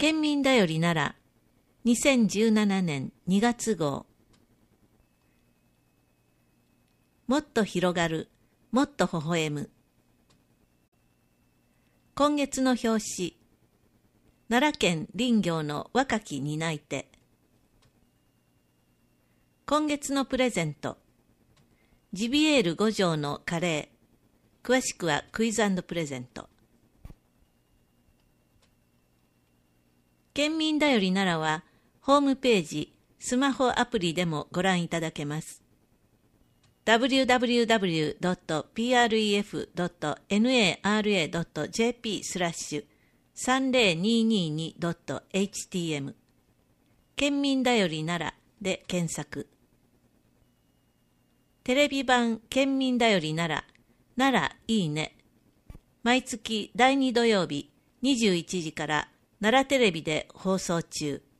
県民だよりなら2017年2月号。もっと広がる、もっと微笑む。今月の表紙、奈良県林業の若き担い手。今月のプレゼント、ジビエール5条のカレー。詳しくはクイズ&プレゼント。県民だよりならは、ホームページ、スマホアプリでもご覧いただけます。www.pref.nara.jp/3022.htm 県民だよりならで検索。テレビ版県民だよりなら、ならいいね。毎月第2土曜日21時から奈良テレビで放送中。